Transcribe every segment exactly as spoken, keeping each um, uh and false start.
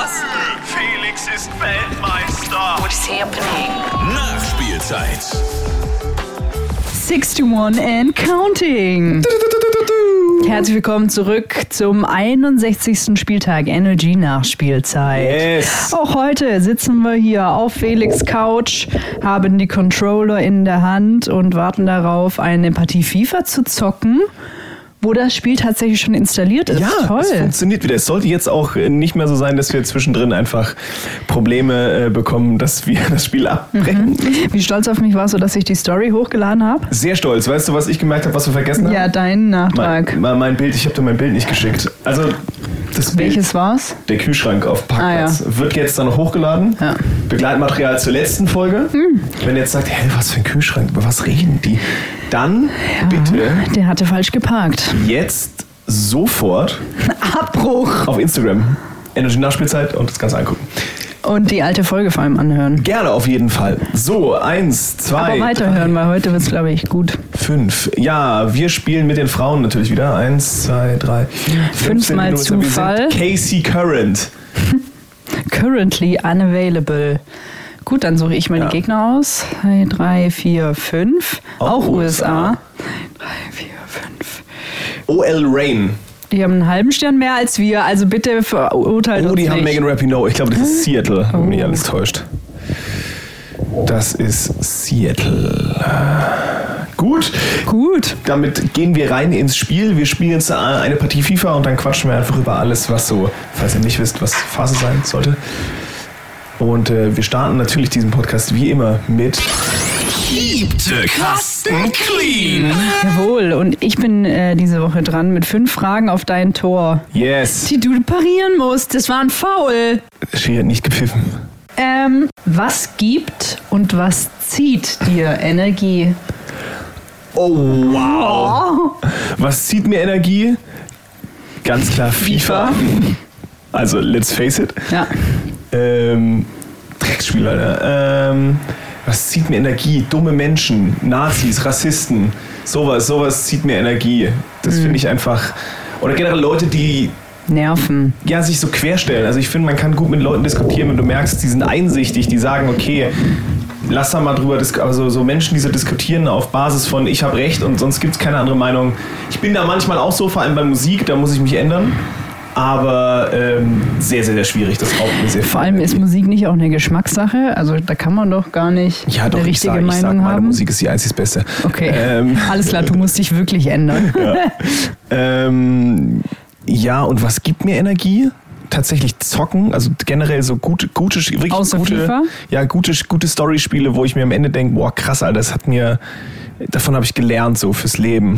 Was? Felix ist Weltmeister. What is happening? Nachspielzeit. einundsechzig and counting. Herzlich willkommen zurück zum einundsechzigsten Spieltag Energy Nachspielzeit. Yes. Auch heute sitzen wir hier auf Felix Couch, haben die Controller in der Hand und warten darauf, eine Partie FIFA zu zocken, wo das Spiel tatsächlich schon installiert ist. Ja, toll. Es funktioniert wieder. Es sollte jetzt auch nicht mehr so sein, dass wir zwischendrin einfach Probleme äh, bekommen, dass wir das Spiel abbrechen. Mhm. Wie stolz auf mich warst du, dass ich die Story hochgeladen habe? Sehr stolz. Weißt du, was ich gemerkt habe, was wir vergessen haben? Ja, deinen Nachtrag. Mein, mein Bild, ich habe dir mein Bild nicht geschickt. Also das Welches Bild, war's? der Kühlschrank auf dem Parkplatz, Ah, ja. wird jetzt dann noch hochgeladen. Ja. Begleitmaterial zur letzten Folge. Hm. Wenn ihr jetzt sagt, hey, was für ein Kühlschrank, über was reden die? Dann Ja, bitte der hatte falsch geparkt. jetzt sofort Abbruch. auf Instagram Energy Nachspielzeit und das Ganze angucken. Und die alte Folge vor allem anhören. Gerne auf jeden Fall. So, eins, zwei, Aber weiterhören, weil heute wird es, glaube ich, gut. fünf. Ja, wir spielen mit den Frauen natürlich wieder. Eins, zwei, drei, vier, Fünfmal fünfzehn Minuten. Zufall. Wir sind Casey Current. Currently unavailable. Gut, dann suche ich mal Ja. die Gegner aus. Zwei, drei, vier, fünf. Auch Auch U S A. U S A. Drei, vier, fünf. O L Reign. Die haben einen halben Stern mehr als wir, also bitte verurteilt Oh, uns die nicht. haben Megan Rapinoe. Ich glaube, das ist Seattle, wenn mich Oh. alles täuscht. Das ist Seattle. Gut. Gut. Damit gehen wir rein ins Spiel. Wir spielen jetzt eine Partie FIFA und dann quatschen wir einfach über alles, was so, falls ihr nicht wisst, was Phase sein sollte. Und äh, wir starten natürlich diesen Podcast wie immer mit Siebte Kasten Clean. Jawohl, und ich bin äh, diese Woche dran mit fünf Fragen auf dein Tor, Yes. die du parieren musst. Das war ein Foul. Schiri hat nicht gepfiffen. Ähm, was gibt und was zieht dir Energie? Oh, wow. Oh. Was zieht mir Energie? Ganz klar FIFA. Also, let's face it. Ja. Ähm, Drecksspiel, Alter. Ähm, was zieht mir Energie? Dumme Menschen, Nazis, Rassisten. Sowas, sowas zieht mir Energie. Das Mhm. finde ich einfach... Oder generell Leute, die Nerven. ja, sich so querstellen. Also ich finde, man kann gut mit Leuten diskutieren, wenn du merkst, die sind einsichtig, die sagen, okay, lass da mal drüber diskutieren. Also so Menschen, die so diskutieren auf Basis von ich habe recht und sonst gibt es keine andere Meinung. Ich bin da manchmal auch so, vor allem bei Musik, da muss ich mich ändern. Aber ähm, sehr, sehr, sehr schwierig. Das raubt mir sehr viel. Vor allem ist Musik nicht auch eine Geschmackssache. Also da kann man doch gar nicht ja, doch, eine ich richtige sag, ich Meinung sag, meine haben. Musik ist die einzig Beste. Okay, Ähm, alles klar, du musst dich wirklich ändern. ja. ähm, ja, und was gibt mir Energie? Tatsächlich zocken, also generell so gute, gute, wirklich Außer gute, FIFA? ja, gute, gute Story-Spiele, wo ich mir am Ende denke, boah, krass, Alter, das hat mir, davon habe ich gelernt, so fürs Leben.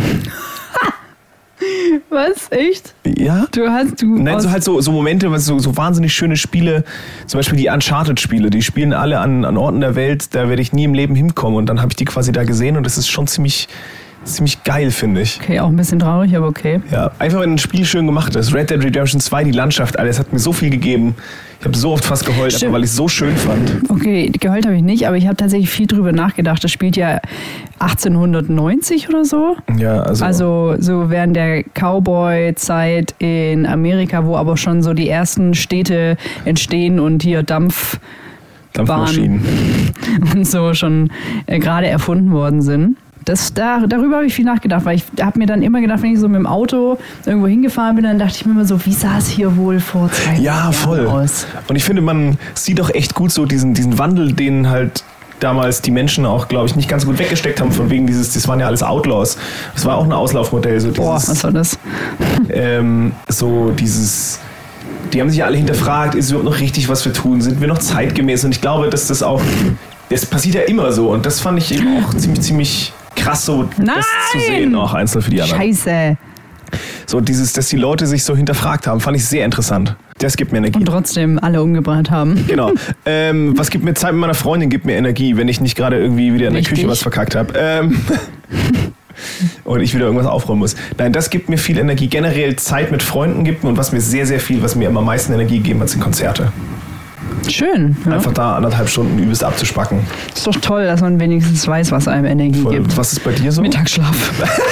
Was? Echt? Ja? Du hast du Nein, aus- so halt so, so Momente, was so, so wahnsinnig schöne Spiele, zum Beispiel die Uncharted-Spiele, die spielen alle an, an Orten der Welt, da werde ich nie im Leben hinkommen und dann habe ich die quasi da gesehen und das ist schon ziemlich, ziemlich geil, finde ich. Okay, auch ein bisschen traurig, aber okay. Ja, einfach wenn ein Spiel schön gemacht ist. Red Dead Redemption zwei, die Landschaft, alles hat mir so viel gegeben. Ich habe so oft fast geheult, Stimmt. einfach, weil ich es so schön fand. Okay, geheult habe ich nicht, aber ich habe tatsächlich viel drüber nachgedacht. Das spielt ja achtzehnhundertneunzig oder so. Ja, also, Also so während der Cowboy-Zeit in Amerika, wo aber schon so die ersten Städte entstehen und hier Dampf Dampfmaschinen. und so schon äh, gerade erfunden worden sind. Das, da, darüber habe ich viel nachgedacht, weil ich habe mir dann immer gedacht, wenn ich so mit dem Auto irgendwo hingefahren bin, dann dachte ich mir immer so, wie sah es hier wohl vor zwei Jahren Ja, voll. aus? Und ich finde, man sieht auch echt gut so diesen, diesen Wandel, den halt damals die Menschen auch, glaube ich, nicht ganz gut weggesteckt haben, von wegen dieses, das waren ja alles Outlaws. Das war auch ein Auslaufmodell, so Boah, dieses, was war das? ähm, so dieses, die haben sich ja alle hinterfragt, ist überhaupt noch richtig, was wir tun, sind wir noch zeitgemäß? Und ich glaube, dass das auch, das passiert ja immer so und das fand ich eben auch ziemlich, ziemlich krass, so Nein! das zu sehen, auch einzeln für die anderen. Scheiße. So dieses, dass die Leute sich so hinterfragt haben, fand ich sehr interessant. Das gibt mir Energie. Und trotzdem alle umgebracht haben. Genau. Ähm, was gibt mir Zeit mit meiner Freundin, gibt mir Energie, wenn ich nicht gerade irgendwie wieder in der Richtig. Küche was verkackt habe. Ähm, und ich wieder irgendwas aufräumen muss. Nein, das gibt mir viel Energie. Generell Zeit mit Freunden gibt mir und was mir sehr, sehr viel, was mir immer am meisten Energie gegeben hat, sind Konzerte. Schön. Ja. Einfach da anderthalb Stunden übelst abzuspacken. Ist doch toll, dass man wenigstens weiß, was einem Energie Voll. gibt. Was ist bei dir so? Mittagsschlaf.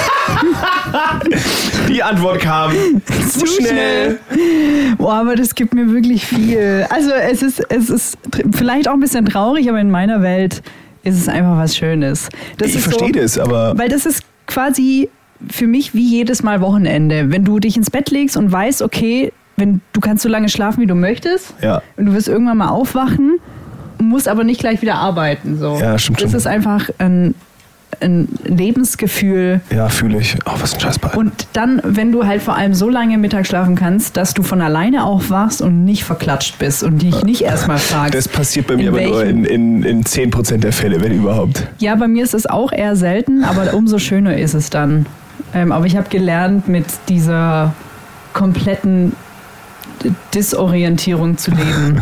Die Antwort kam zu schnell. Boah, aber das gibt mir wirklich viel. Also es ist, es ist vielleicht auch ein bisschen traurig, aber in meiner Welt ist es einfach was Schönes. Das Ich ist verstehe so, das, aber... Weil das ist quasi für mich wie jedes Mal Wochenende. Wenn du dich ins Bett legst und weißt, okay, wenn du kannst so lange schlafen, wie du möchtest, Ja. und du wirst irgendwann mal aufwachen, musst aber nicht gleich wieder arbeiten. So. Ja, stimmt Das schon. ist einfach ein, ein Lebensgefühl. Ja, fühle ich. Oh, was ein Scheißball. Und dann, wenn du halt vor allem so lange Mittag schlafen kannst, dass du von alleine aufwachst und nicht verklatscht bist und dich nicht erstmal fragst. Das passiert bei mir in aber nur welchem- in, in, in zehn Prozent der Fälle, wenn überhaupt. Ja, bei mir ist es auch eher selten, aber umso schöner ist es dann. Ähm, aber ich habe gelernt, mit dieser kompletten Disorientierung zu leben.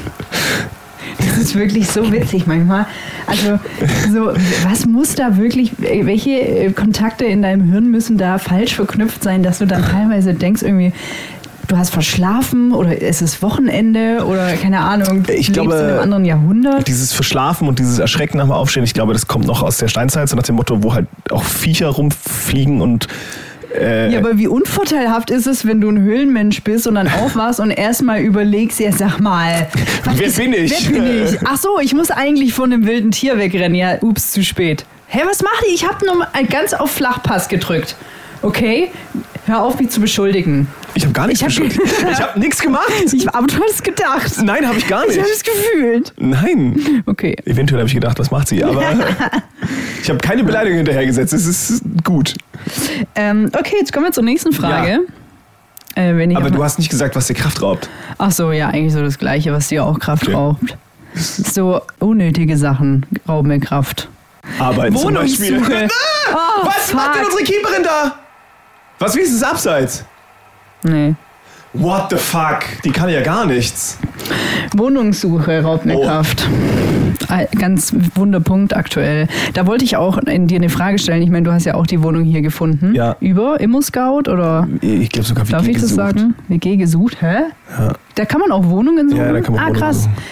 Das ist wirklich so witzig manchmal. Also, so, was muss da wirklich, welche Kontakte in deinem Hirn müssen da falsch verknüpft sein, dass du dann teilweise denkst, irgendwie, du hast verschlafen oder es ist Wochenende oder keine Ahnung, du Ich lebst glaube, in einem anderen Jahrhundert. Dieses Verschlafen und dieses Erschrecken nach dem Aufstehen, ich glaube, das kommt noch aus der Steinzeit, so nach dem Motto, wo halt auch Viecher rumfliegen und äh, Ja, aber wie unvorteilhaft ist es, wenn du ein Höhlenmensch bist und dann aufwachst und erstmal überlegst, ja sag mal, was Wer ist, bin ich? Wer bin ich? Ach so, ich muss eigentlich von einem wilden Tier wegrennen. Ja, ups, zu spät. Hä, was macht ihr? Ich habe nur mal ganz auf Flachpass gedrückt. Okay, hör auf, mich zu beschuldigen. ich habe gar nichts Ich hab- beschuldigt. Ich habe nichts gemacht. Ich, aber du hast es gedacht. Nein, habe ich gar Ich nicht. habe es gefühlt. Nein. Okay. Eventuell habe ich gedacht, was macht sie? Aber ich habe keine Beleidigung hinterhergesetzt. Es ist gut. Ähm, okay, jetzt kommen wir zur nächsten Frage. Äh, wenn ich Aber auf- du hast nicht gesagt, was dir Kraft raubt. Ach so, ja, eigentlich so das Gleiche, was dir auch Kraft Okay. raubt. So unnötige Sachen rauben mir Kraft. Arbeiten zum Beispiel. Wohnungssuche. Oh, Was macht denn fuck. unsere Keeperin da? Was, wie ist es abseits? Nee. What the fuck? Die kann ja gar nichts. Wohnungssuche raubt mir Oh. Kraft. Ein Ganz Wunderpunkt aktuell. Da wollte ich auch in dir eine Frage stellen. Ich meine, du hast ja auch die Wohnung hier gefunden. Ja. Über ImmoScout oder Ich glaube sogar wie darf ich das gesucht. sagen? W G gesucht, hä? Ja. Da kann man auch Wohnungen suchen? Ja, da kann man ah, Wohnungen krass. suchen.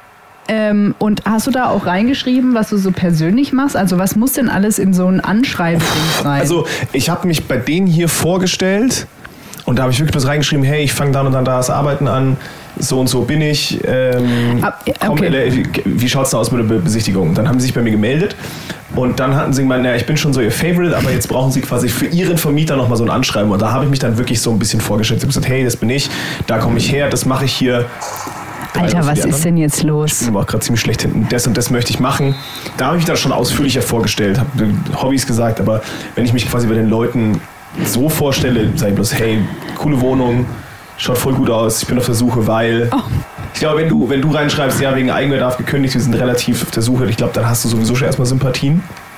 Ähm, und hast du da auch reingeschrieben, was du so persönlich machst? Also was muss denn alles in so ein Anschreibeding rein? Also ich habe mich bei denen hier vorgestellt und da habe ich wirklich bloß reingeschrieben, hey, ich fange dann und dann da das Arbeiten an, so und so bin ich. Ähm, Ah, ja, komm, okay. äh, wie wie schaut's denn aus mit der Be- Besichtigung? Dann haben sie sich bei mir gemeldet und dann hatten sie gemeint, naja, ich bin schon so ihr Favorite, aber jetzt brauchen sie quasi für ihren Vermieter nochmal so ein Anschreiben. Und da habe ich mich dann wirklich so ein bisschen vorgestellt. Ich habe gesagt, hey, das bin ich, da komme ich her, das mache ich hier. Alter, Für was die ist anderen. denn jetzt Ich los? bin aber auch gerade ziemlich schlecht hinten. Das und das möchte ich machen. Da habe ich mich dann schon ausführlicher vorgestellt, habe Hobbys gesagt, aber wenn ich mich quasi bei den Leuten so vorstelle, sage ich bloß, hey, coole Wohnung, schaut voll gut aus, ich bin auf der Suche, weil... Oh. Ich glaube, wenn du, wenn du reinschreibst, ja, wegen Eigenbedarf gekündigt, wir sind relativ auf der Suche, ich glaube, dann hast du sowieso schon erstmal Sympathien.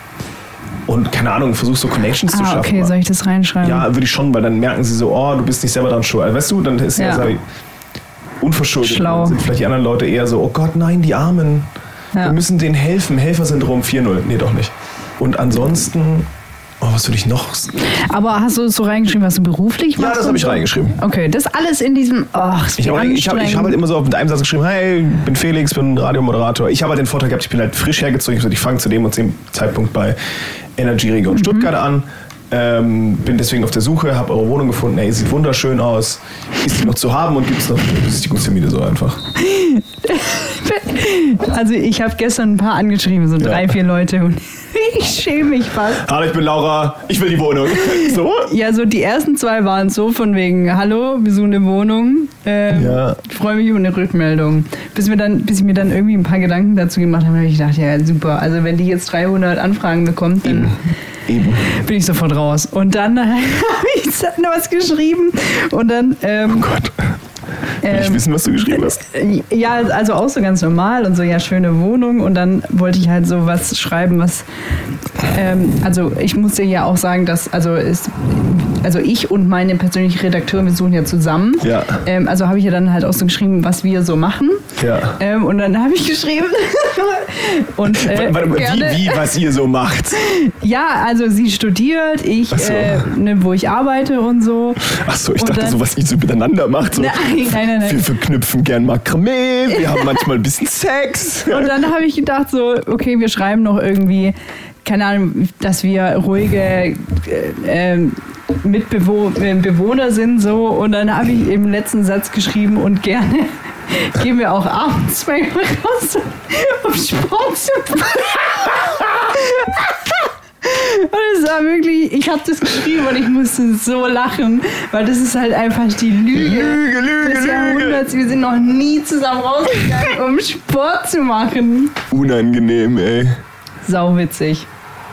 Und keine Ahnung, versuchst so Connections zu Ah, schaffen. okay, soll ich das reinschreiben? Ja, würde ich schon, weil dann merken sie so, oh, du bist nicht selber dran schuld. Also, weißt du, dann ist ja, Ja. so unverschuldet. Schlau. Dann sind vielleicht die anderen Leute eher so, oh Gott, nein, die Armen. Ja. Wir müssen denen helfen. Helfersyndrom vier null. Nee, doch nicht. Und ansonsten, oh, was würde ich noch? Aber hast du so reingeschrieben, was du beruflich machst? Ja, das und habe ich so? reingeschrieben. Okay, das alles in diesem. Ach, Ich habe ich hab, ich hab halt immer so mit einem Satz geschrieben, hey, ich bin Felix, bin Radiomoderator. Ich habe halt den Vorteil gehabt, ich bin halt frisch hergezogen. Ich, hab gesagt, ich fange zu dem und dem Zeitpunkt bei Energy Region Mhm. Stuttgart an. Ähm, bin deswegen auf der Suche, habe eure Wohnung gefunden. Ey, sieht wunderschön aus. Ist die noch zu haben und gibt es noch Besichtigungstermine so einfach. Also ich habe gestern ein paar angeschrieben, so drei, Ja. vier Leute und ich schäme mich fast. Hallo, ich bin Laura, ich will die Wohnung. So? Ja, so die ersten zwei waren so von wegen, hallo, wir suchen eine Wohnung. Ähm, Ja. Ich freue mich über eine Rückmeldung. Bis, wir dann, bis ich mir dann irgendwie ein paar Gedanken dazu gemacht habe, habe ich gedacht, ja super, also wenn die jetzt dreihundert Anfragen bekommt, dann Eben. bin ich sofort raus. Und dann habe ich noch was geschrieben und dann... Ähm, Oh Gott. Will ich ähm, wissen, was du geschrieben hast? Ja, also auch so ganz normal und so, ja, schöne Wohnung. Und dann wollte ich halt so was schreiben, was, ähm, also ich musste ja auch sagen, dass, also ist, also ich und meine persönliche Redakteurin, wir suchen ja zusammen. Ja. Ähm, also habe ich ja dann halt auch so geschrieben, was wir so machen. Ja. Ähm, und dann habe ich geschrieben. und, äh, Warte mal, gerne, wie, wie, was ihr so macht? Ja, also sie studiert, ich, Ach so. äh, ne, wo ich arbeite und so. Ach so, ich Und dachte dann- so, was ihr so miteinander macht. So, Nein, nein, nein, nein. Wir verknüpfen gern Makramee, wir haben manchmal ein bisschen Sex. Und dann habe ich gedacht so, okay, wir schreiben noch irgendwie, keine Ahnung, dass wir ruhige äh, ähm, Mitbewohner äh, Bewohner sind so. Und dann habe ich im letzten Satz geschrieben und gerne gehen wir auch abends mal raus, um Sport zu machen. Und es war wirklich, ich habe das geschrieben und ich musste so lachen, weil das ist halt einfach die Lüge, Lüge, Lüge, des Lüge. Jahrhunderts. Wir sind noch nie zusammen rausgegangen, um Sport zu machen. Unangenehm, ey. Sauwitzig.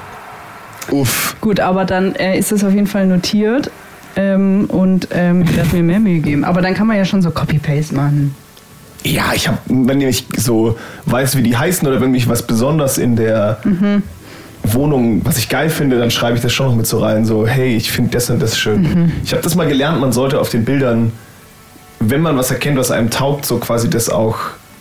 Uff. Gut, aber dann äh, ist das auf jeden Fall notiert ähm, und ähm, ich werde mir mehr Mühe geben. Aber dann kann man ja schon so Copy-Paste machen. Ja, ich habe, wenn ich so weiß, wie die heißen oder wenn mich was besonders in der Mhm. Wohnung, was ich geil finde, dann schreibe ich das schon noch mit so rein, so, hey, ich finde das und das schön. Mhm. Ich habe das mal gelernt, man sollte auf den Bildern, wenn man was erkennt, was einem taugt, so quasi das auch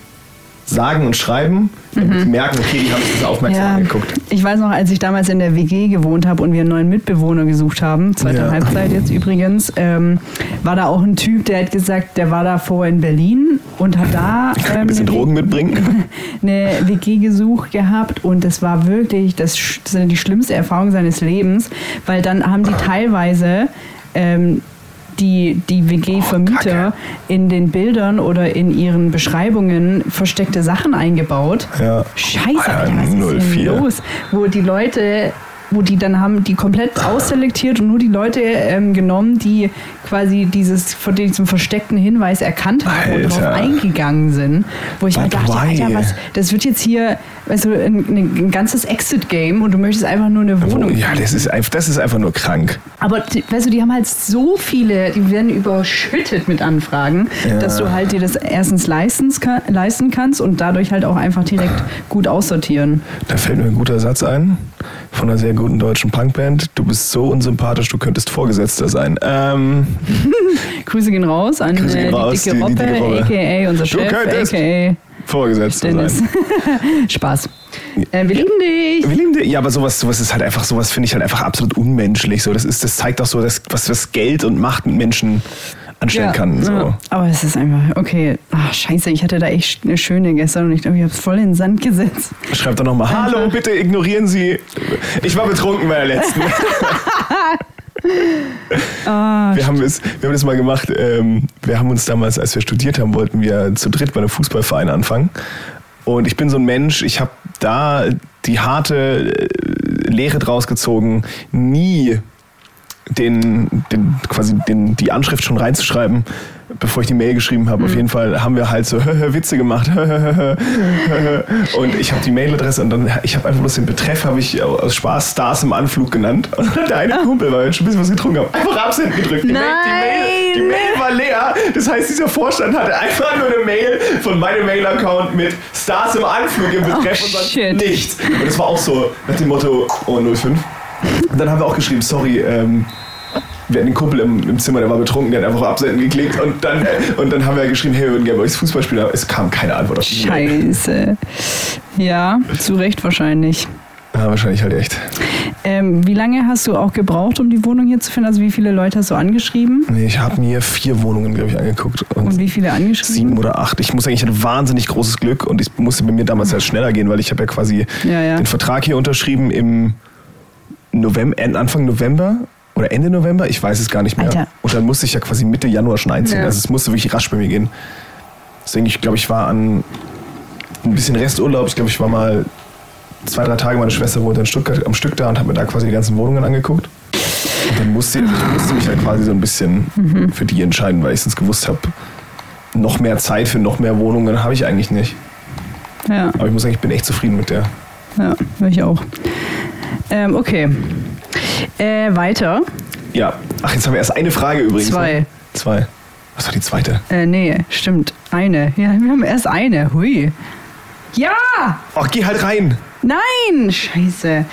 sagen und schreiben, damit die merken, okay, die haben sich das aufmerksam Ja, angeguckt. ich weiß noch, als ich damals in der W G gewohnt habe und wir einen neuen Mitbewohner gesucht haben, zweite Ja. Halbzeit jetzt übrigens, ähm, war da auch ein Typ, der hat gesagt, der war da vorher in Berlin und hat da ähm, Ein bisschen eine, Drogen mitbringen. eine W G gesucht gehabt und das war wirklich das, sch- das ist die schlimmste Erfahrung seines Lebens, weil dann haben die teilweise ähm, die, die W G-Vermieter Kacke. in den Bildern oder in ihren Beschreibungen versteckte Sachen eingebaut. Ja. Scheiße, Alter, Alter, was ist null denn vier. los? Wo die Leute, wo die dann haben die komplett ausselektiert und nur die Leute ähm, genommen, die quasi dieses von diesem versteckten Hinweis erkannt haben und Alter. darauf eingegangen sind. Wo ich mir But dachte, why? Alter, was, das wird jetzt hier weißt du, ein, ein ganzes Exit-Game und du möchtest einfach nur eine Wohnung. Ja, das ist, einfach, das ist einfach nur krank. Aber die- weißt du, die haben halt so viele, die werden überschüttet mit Anfragen, Ja. dass du halt dir das erstens leisten, leisten kannst und dadurch halt auch einfach direkt gut aussortieren. Da fällt mir ein guter Satz ein von einer sehr guten deutschen Punkband. Du bist so unsympathisch, du könntest Vorgesetzter sein. Ähm, Grüße gehen raus an Grüße gehen äh, die raus, dicke die- die Robbe, dicke Robbe. aka unser Du Chef, könntest aka Vorgesetzter Dennis. sein. Spaß. Äh, wir lieben dich. Wir lieben die- Ja, aber sowas, sowas ist halt einfach, sowas finde ich halt einfach absolut unmenschlich. So, das, ist, das zeigt doch so, dass, was das Geld und Macht mit Menschen anstellen kann. So. ja. Aber es ist einfach, okay, ach scheiße, ich hatte da echt eine schöne gestern und ich glaube, ich habe es voll in den Sand gesetzt. Schreibt doch nochmal, hallo, bitte ignorieren Sie. Ich war betrunken bei der letzten. Ah, Wir haben, es, wir haben das mal gemacht. Ähm, wir haben uns damals, als wir studiert haben, wollten wir zu dritt bei einem Fußballverein anfangen. Und ich bin so ein Mensch, ich habe da die harte äh, Lehre draus gezogen, nie den, den, quasi den, die Anschrift schon reinzuschreiben, bevor ich die Mail geschrieben habe. Mhm. Auf jeden Fall haben wir halt so Witze gemacht. Und ich habe die Mailadresse und dann, ich habe einfach bloß den Betreff, habe ich aus Spaß Stars im Anflug genannt. Und dann hat der eine Kumpel, weil wir schon ein bisschen was getrunken haben, einfach Absenden gedrückt. Die, Mail, die, Mail, die Mail war leer. Das heißt, dieser Vorstand hatte einfach nur eine Mail von meinem Mail-Account mit Stars im Anflug im Betreff Oh, und sonst shit. nichts. Und das war auch so nach dem Motto, oh, null fünf. Und dann haben wir auch geschrieben, sorry, ähm, wir hatten einen Kumpel im, im Zimmer, der war betrunken, der hat einfach auf Absenden geklickt und dann, äh, und dann haben wir geschrieben, hey, wir würden gerne bei euch Fußball spielen, aber es kam keine Antwort auf die Mail. scheiße. Ja, zu Recht wahrscheinlich. Ja, wahrscheinlich halt echt. Ähm, wie lange hast du auch gebraucht, um die Wohnung hier zu finden? Also wie viele Leute hast du angeschrieben? Nee, ich habe mir vier Wohnungen, glaube ich, angeguckt. Und, Und wie viele angeschrieben? sieben oder acht. Ich muss sagen, ich hatte wahnsinnig großes Glück und ich musste bei mir damals halt schneller gehen, weil ich habe ja quasi Ja, ja. den Vertrag hier unterschrieben im November, Anfang November oder Ende November, ich weiß es gar nicht mehr. Alter. Und dann musste ich ja quasi Mitte Januar schon einziehen. Ja. Also es musste wirklich rasch bei mir gehen. Deswegen, ich glaube, ich war an ein bisschen Resturlaub. Ich glaube, ich war mal zwei, drei Tage, meine Schwester wohnte in Stuttgart am Stück da und habe mir da quasi die ganzen Wohnungen angeguckt. Und dann musste ich musste mich halt quasi so ein bisschen Mhm. für die entscheiden, weil ich sonst gewusst habe, noch mehr Zeit für noch mehr Wohnungen habe ich eigentlich nicht. Ja, Aber ich muss sagen, ich bin echt zufrieden mit der. ja, ich auch. Ähm, okay. Äh, weiter. Ja. Ach, jetzt haben wir erst eine Frage übrigens. Zwei. Ne? Zwei. Was war die zweite? Äh, nee, stimmt. Eine. Ja, wir haben erst eine. Hui. Ja! Ach, geh halt rein. Nein! Scheiße.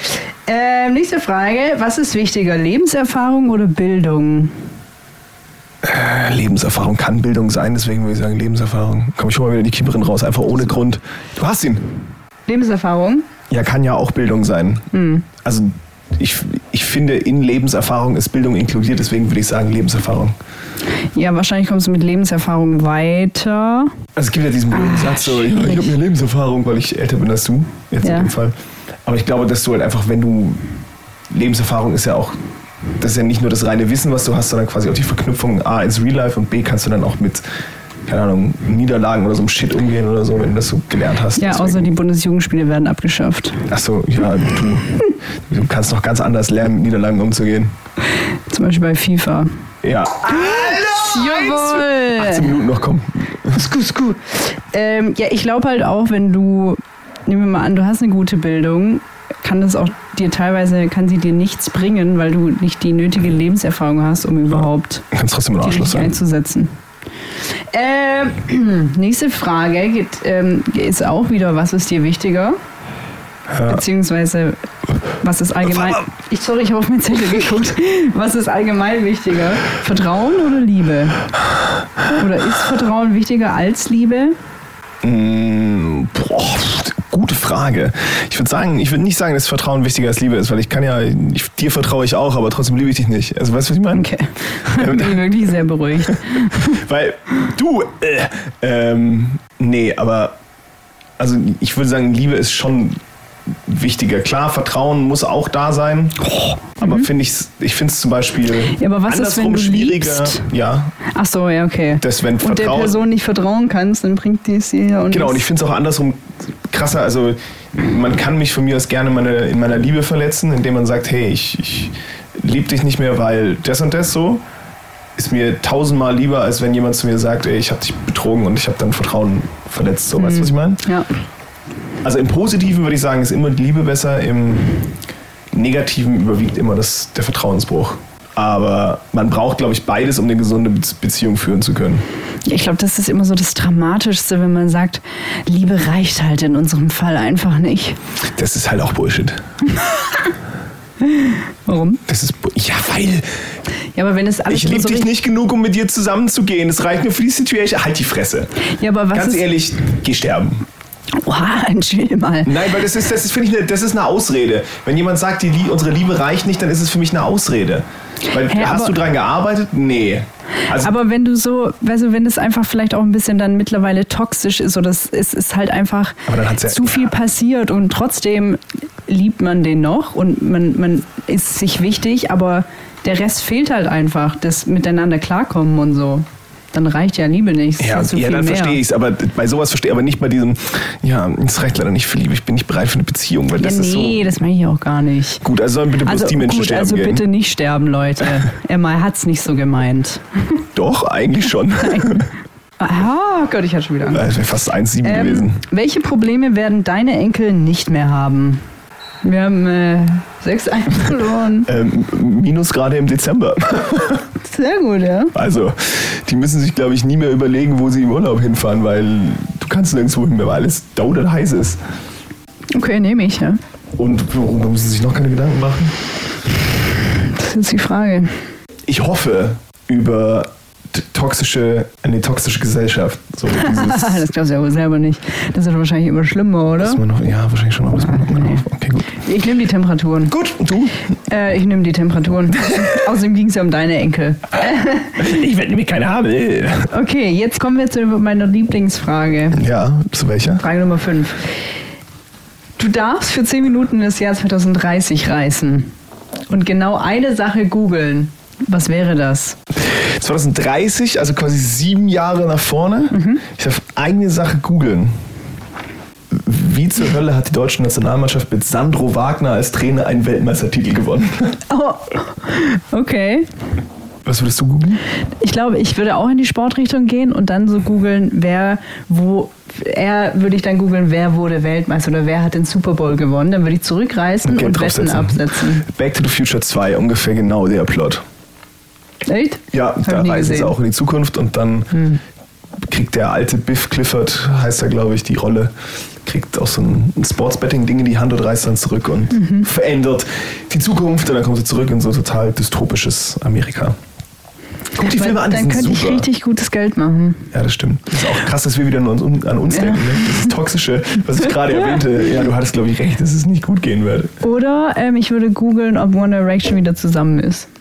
Ähm, nächste Frage. Was ist wichtiger, Lebenserfahrung oder Bildung? Äh, Lebenserfahrung kann Bildung sein, deswegen würde ich sagen Lebenserfahrung. Komm, ich hol mal wieder die Keeperin raus, einfach ohne Grund. Du hast ihn. Lebenserfahrung? Ja, kann ja auch Bildung sein. Hm. Also ich, ich finde, in Lebenserfahrung ist Bildung inkludiert, deswegen würde ich sagen Lebenserfahrung. Ja, wahrscheinlich kommst du mit Lebenserfahrung weiter. Also es gibt ja diesen blöden Satz, so, ja, ich habe mehr Lebenserfahrung, weil ich älter bin als du, jetzt Ja. in dem Fall. Aber ich glaube, dass du halt einfach, wenn du, Lebenserfahrung ist ja auch, das ist ja nicht nur das reine Wissen, was du hast, sondern quasi auch die Verknüpfung A ins Real Life und B kannst du dann auch mit, keine Ahnung, Niederlagen oder so einem Shit umgehen oder so, wenn du das so gelernt hast. Ja, Deswegen. außer die Bundesjugendspiele werden abgeschafft. Ach so, ja, du, du kannst noch ganz anders lernen, mit Niederlagen umzugehen. Zum Beispiel bei FIFA. Ja. Jawohl! achtzehn Minuten noch, komm. Sku, sku. Ähm, ja, ich glaube halt auch, wenn du, nehmen wir mal an, du hast eine gute Bildung, kann das auch dir teilweise, kann sie dir nichts bringen, weil du nicht die nötige Lebenserfahrung hast, um überhaupt Du kannst trotzdem ein die Arschloch richtig sein. einzusetzen. Ähm, nächste Frage geht, ähm, ist auch wieder, was ist dir wichtiger? Ja. Beziehungsweise, was ist allgemein... Ich, sorry, ich habe auf meinen Zettel geguckt. Was ist allgemein wichtiger? Vertrauen oder Liebe? Oder ist Vertrauen wichtiger als Liebe? Mm, boah, gute Frage. Ich würde sagen, ich würde nicht sagen, dass Vertrauen wichtiger als Liebe ist, weil ich kann ja, ich, dir vertraue ich auch, aber trotzdem liebe ich dich nicht. Also weißt du, was ich meine? Okay. Bin ich wirklich sehr beruhigt. Weil du, äh, ähm, nee, aber, also ich würde sagen, Liebe ist schon wichtiger. Klar, Vertrauen muss auch da sein, aber Mhm. finde ich, ich finde es zum Beispiel Ja, aber was ist, wenn andersrum du schwieriger. liebst? Ja, Ach so, ja, okay. dass wenn Und der Vertrauen... Person nicht vertrauen kannst, dann bringt die es dir und Genau, das- und ich finde es auch andersrum krasser. Also, man kann mich von mir aus gerne in, meine, in meiner Liebe verletzen, indem man sagt: Hey, ich, ich liebe dich nicht mehr, weil das und das so. Ist mir tausendmal lieber, als wenn jemand zu mir sagt: Ey, ich habe dich betrogen und ich habe dein Vertrauen verletzt. So, weißt du, was ich meine? Ja. Also, im Positiven würde ich sagen, ist immer die Liebe besser. Im Negativen überwiegt immer das, der Vertrauensbruch. Aber man braucht, glaube ich, beides, um eine gesunde Be- Beziehung führen zu können. Ja, ich glaube, das ist immer so das Dramatischste, wenn man sagt, Liebe reicht halt in unserem Fall einfach nicht. Das ist halt auch Bullshit. Warum? Das ist, Bu- ja, weil Ja, aber wenn es alles ich immer liebe so dich richtig- nicht genug, um mit dir zusammenzugehen. Es reicht nur für die Situation. Halt die Fresse. Ja, aber was Ganz ist... ehrlich, geh sterben. Oha, chill mal. Nein, weil das ist, das ist finde ich, eine, das ist eine Ausrede. Wenn jemand sagt, die, Lie- unsere Liebe reicht nicht, dann ist es für mich eine Ausrede. Weil, Hä, hast aber- du dran gearbeitet? Nee. Also, Aber wenn du so, weißt du, wenn das einfach vielleicht auch ein bisschen dann mittlerweile toxisch ist oder es ist, ist halt einfach Aber dann hat's ja- zu viel passiert und trotzdem liebt man den noch und man, man ist sich wichtig, aber der Rest fehlt halt einfach, das miteinander klarkommen und so. Dann reicht ja Liebe nicht. ja, zu ja, viel dann mehr. verstehe ich es. Aber bei sowas verstehe ich aber nicht bei diesem, ja, es reicht leider nicht für Liebe, ich bin nicht bereit für eine Beziehung. Weil Ja, das ist nee, so. das meine ich auch gar nicht. Gut, also sollen bitte bloß Also die Menschen gut, sterben also gehen. bitte nicht sterben, Leute. Emma hat's nicht so gemeint. Doch, eigentlich schon. Ah, Gott, ich hatte schon wieder Angst. Das wäre fast eins Komma sieben Ähm, gewesen. welche Probleme werden deine Enkel nicht mehr haben? Wir haben äh, sechs eins verloren. Ähm, minus gerade im Dezember. Sehr gut, ja. Also, die müssen sich, glaube ich, nie mehr überlegen, wo sie im Urlaub hinfahren, weil du kannst nirgendwo hin mehr, weil alles dauernd heiß ist. Okay, nehme ich, ja. Und worüber müssen sie sich noch keine Gedanken machen? Das ist die Frage. Ich hoffe über t- toxische, eine toxische Gesellschaft. So dieses, das glaubst du ja wohl selber nicht. Das ist wahrscheinlich immer schlimmer, oder? dass man noch, ja, wahrscheinlich schon, aber das man noch mal Nee. auf. Okay, gut. Ich nehme die Temperaturen. Gut, und du? Äh, ich nehme die Temperaturen. Außerdem ging es ja um deine Enkel. Ich werde nämlich keine haben. Okay, jetzt kommen wir zu meiner Lieblingsfrage. Ja, zu welcher? Frage Nummer fünf. Du darfst für zehn Minuten das Jahr zwanzig dreißig reißen und genau eine Sache googeln. Was wäre das? zwanzig dreißig, also quasi sieben Jahre nach vorne. Ich darf eine Sache googeln. Wie zur Hölle hat die deutsche Nationalmannschaft mit Sandro Wagner als Trainer einen Weltmeistertitel gewonnen? Oh, okay. Was würdest du googeln? Ich glaube, ich würde auch in die Sportrichtung gehen und dann so googeln, wer, wo, er würde ich dann googeln, wer wurde Weltmeister oder wer hat den Super Bowl gewonnen. Dann würde ich zurückreißen Geld und Wetten draufsetzen. absetzen. Back to the Future zwei, ungefähr genau der Plot. Echt? Ja, Hab da ich nie reisen sie gesehen. auch in die Zukunft und dann kriegt der alte Biff Clifford, heißt er glaube ich, die Rolle, kriegt auch so ein Sportsbetting-Ding in die Hand und reist dann zurück und mhm. verändert die Zukunft und dann kommt sie zurück in so total dystopisches Amerika. Guck die Weil Filme an, die dann sind könnte super. ich richtig gutes Geld machen. Ja, das stimmt. Das ist auch krass, dass wir wieder nur an uns, an uns Ja. denken. Ne? Das ist Toxische, was ich gerade erwähnte. Ja, du hattest, glaube ich, recht, dass es nicht gut gehen würde. Oder ähm, ich würde googeln, ob One Direction wieder zusammen ist.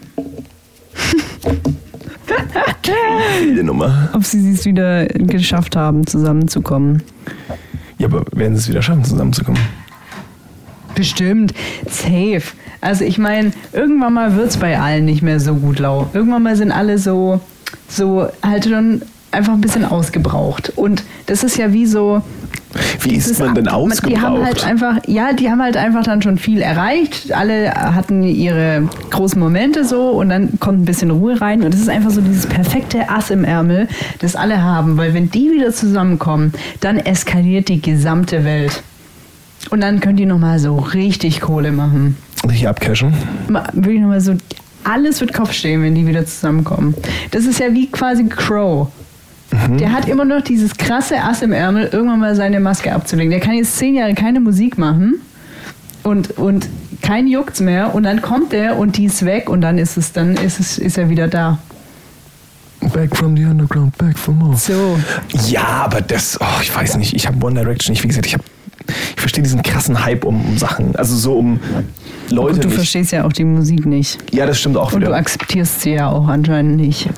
Wilde Nummer. Ob sie es wieder geschafft haben, zusammenzukommen. Ja, aber werden sie es wieder schaffen, zusammenzukommen? Bestimmt. Safe. Also ich meine, irgendwann mal wird es bei allen nicht mehr so gut laufen. Irgendwann mal sind alle so, so halt schon einfach ein bisschen ausgebraucht. Und das ist ja wie so... Wie ist man denn ausgebraucht? Die haben halt einfach, ja, die haben halt einfach dann schon viel erreicht. Alle hatten ihre großen Momente so und dann kommt ein bisschen Ruhe rein. Und das ist einfach so dieses perfekte Ass im Ärmel, das alle haben. Weil wenn die wieder zusammenkommen, dann eskaliert die gesamte Welt. Und dann können die nochmal so richtig Kohle machen. Richtig abcashen. Wirklich nochmal so, alles wird Kopf stehen, wenn die wieder zusammenkommen. Das ist ja wie quasi Crow. Mhm. Der hat immer noch dieses krasse Ass im Ärmel, irgendwann mal seine Maske abzulegen. Der kann jetzt zehn Jahre keine Musik machen und, und kein juckt's mehr und dann kommt der und die ist weg und dann ist es, dann ist es, ist er wieder da. Back from the underground, back for more. So. Ja, aber das, oh, ich weiß nicht, ich habe One Direction nicht, wie gesagt, ich habe ich verstehe diesen krassen Hype um, um Sachen, also so um Leute. Gut, du nicht. verstehst ja auch die Musik nicht. Ja, das stimmt auch und wieder. Und du akzeptierst sie ja auch anscheinend nicht.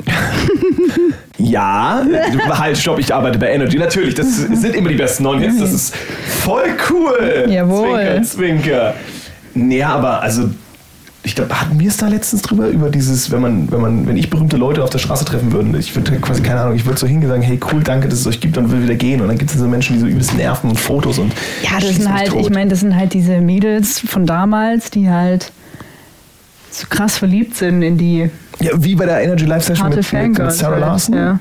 Ja, halt, stopp, ich arbeite bei Energy. Natürlich, das sind immer die besten neuen Hits, das ist voll cool. Jawohl. Zwinker, zwinker. Naja, aber also, ich glaube, hatten wir es da letztens drüber, über dieses, wenn man, wenn man, wenn ich berühmte Leute auf der Straße treffen würde, ich würde quasi, keine Ahnung, ich würde so hingehen und sagen, hey, cool, danke, dass es euch gibt und will wieder gehen. Und dann gibt es so Menschen, die so übelst nerven und Fotos und ja, das sind halt, tot. Ich meine, das sind halt diese Mädels von damals, die halt so krass verliebt sind in die ja, wie bei der Energy Live Session mit, mit, mit Sarah Larson. Ja.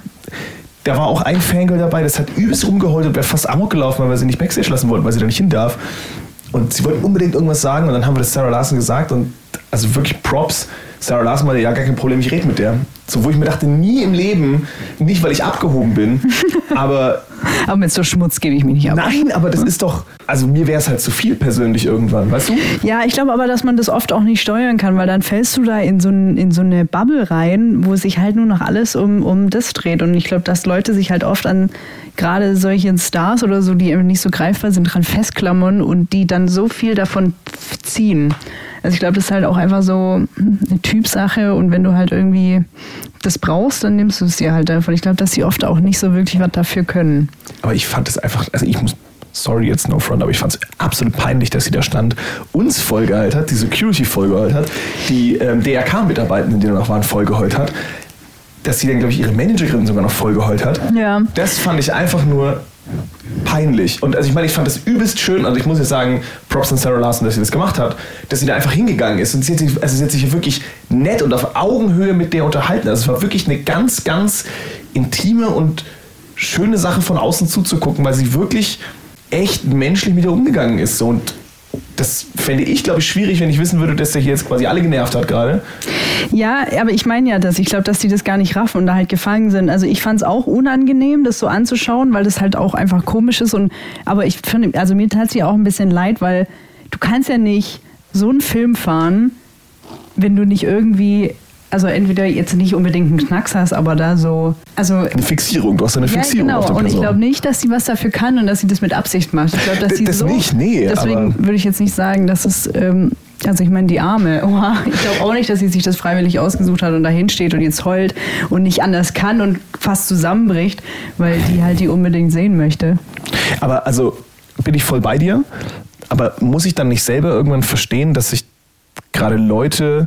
Da war auch ein Fangirl dabei, das hat übelst rumgeheult und wäre fast amok gelaufen, weil wir sie nicht Backstage lassen wollten, weil sie da nicht hin darf. Und sie wollte unbedingt irgendwas sagen und dann haben wir das Sarah Larson gesagt und also wirklich Props. Sarah Larson meinte, ja, gar kein Problem, ich rede mit der. So, wo ich mir dachte, nie im Leben, nicht weil ich abgehoben bin, aber... aber mit so Schmutz gebe ich mich nicht ab. Nein, aber das ist doch, also mir wäre es halt zu viel persönlich irgendwann, weißt du? Ja, ich glaube aber, dass man das oft auch nicht steuern kann, weil dann fällst du da in so, ein, in so eine Bubble rein, wo sich halt nur noch alles um, um das dreht. Und ich glaube, dass Leute sich halt oft an gerade solchen Stars oder so, die eben nicht so greifbar sind, dran festklammern und die dann so viel davon ziehen. Also ich glaube, das ist halt auch einfach so eine Typsache und wenn du halt irgendwie das brauchst, dann nimmst du es dir halt davon. Ich glaube, dass sie oft auch nicht so wirklich was dafür können. Aber ich fand es einfach, also ich muss, sorry jetzt no front, aber ich fand es absolut peinlich, dass sie da stand, uns vollgeheult hat, die Security vollgeheult hat, die ähm, D R K-Mitarbeitenden, die da noch waren, vollgeheult hat, dass sie dann, glaube ich, ihre Managerin sogar noch vollgeheult hat. Ja. Das fand ich einfach nur peinlich. Und also ich meine, ich fand das übelst schön, also ich muss jetzt sagen, Props an Sarah Larson, dass sie das gemacht hat, dass sie da einfach hingegangen ist und sie hat sich, also sie hat sich wirklich nett und auf Augenhöhe mit der unterhalten. Also es war wirklich eine ganz, ganz intime und schöne Sache von außen zuzugucken, weil sie wirklich echt menschlich mit ihr umgegangen ist. Und das fände ich, glaube ich, schwierig, wenn ich wissen würde, dass der hier jetzt quasi alle genervt hat gerade. Ja, aber ich meine ja, dass ich glaube, dass die das gar nicht raffen und da halt gefangen sind. Also ich fand es auch unangenehm, das so anzuschauen, weil das halt auch einfach komisch ist. Und, aber ich finde, also mir tat es ja auch ein bisschen leid, weil du kannst ja nicht so einen Film fahren, wenn du nicht irgendwie... Also entweder jetzt nicht unbedingt einen Knacks hast, aber da so... Also eine Fixierung, du hast eine Fixierung ja, genau. auf der Und Person. ich glaube nicht, dass sie was dafür kann und dass sie das mit Absicht macht. Ich glaube, dass sie das so... nicht, nee. Deswegen würde ich jetzt nicht sagen, dass es... Ähm, also ich meine, die Arme, oha, ich glaube auch nicht, dass sie sich das freiwillig ausgesucht hat und dahin steht und jetzt heult und nicht anders kann und fast zusammenbricht, weil die halt die unbedingt sehen möchte. Aber also bin ich voll bei dir, aber muss ich dann nicht selber irgendwann verstehen, dass sich gerade Leute...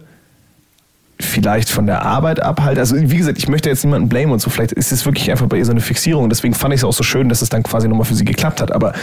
vielleicht von der Arbeit abhalten. Also wie gesagt, ich möchte jetzt niemanden blamen und so. Vielleicht ist es wirklich einfach bei ihr so eine Fixierung. Deswegen fand ich es auch so schön, dass es dann quasi nochmal für sie geklappt hat. Aber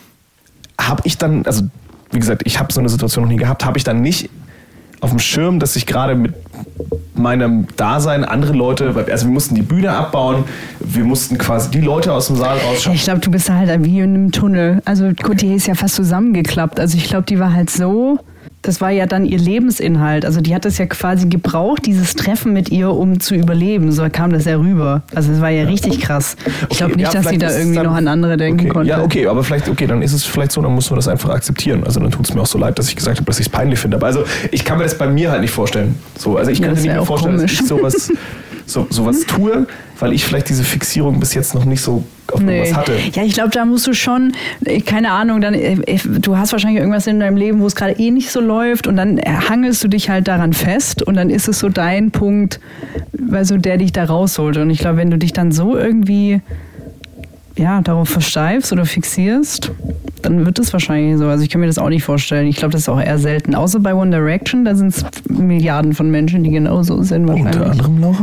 habe ich dann, also wie gesagt, ich habe so eine Situation noch nie gehabt, habe ich dann nicht auf dem Schirm, dass ich gerade mit meinem Dasein andere Leute, also wir mussten die Bühne abbauen, wir mussten quasi die Leute aus dem Saal rausschauen. Ich glaube, du bist halt wie in einem Tunnel. Also gut, die ist ja fast zusammengeklappt. Also ich glaube, die war halt so... das war ja dann ihr Lebensinhalt. Also die hat das ja quasi gebraucht, dieses Treffen mit ihr, um zu überleben. So kam das ja rüber. Also es war ja richtig krass. Ich Okay, glaube nicht, ja, dass sie da vielleicht ist irgendwie dann- noch an andere denken okay, konnte. Ja, okay, aber vielleicht, okay, dann ist es vielleicht so, dann muss man das einfach akzeptieren. Also dann tut es mir auch so leid, dass ich gesagt habe, dass ich es peinlich finde. Aber also ich kann mir das bei mir halt nicht vorstellen. So, also ich Ja, kann das mir nicht wär mehr auch vorstellen, komisch. dass ich sowas, so, sowas tue, weil ich vielleicht diese Fixierung bis jetzt noch nicht so auf irgendwas hatte. Ja, ich glaube, da musst du schon, äh, keine Ahnung, dann, äh, äh, du hast wahrscheinlich irgendwas in deinem Leben, wo es gerade eh nicht so läuft und dann hangelst du dich halt daran fest und dann ist es so dein Punkt, also der dich da rausholt. Und ich glaube, wenn du dich dann so irgendwie ja, darauf versteifst oder fixierst, dann wird es wahrscheinlich so. Also ich kann mir das auch nicht vorstellen. Ich glaube, das ist auch eher selten. Außer bei One Direction, da sind es Milliarden von Menschen, die genauso sind wahrscheinlich. Unter anderem Laura